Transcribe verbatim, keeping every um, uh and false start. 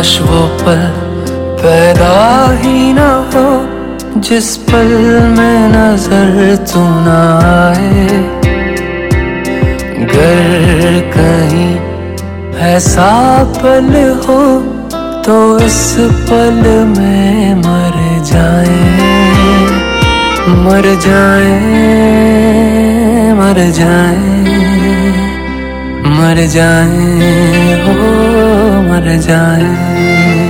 काश वो पल पैदा ही ना हो जिस पल में नजर तू ना आए। गर कहीं ऐसा पल हो तो इस पल में मर जाए, मर जाए, मर जाए, मर जाए, हो मर जाए।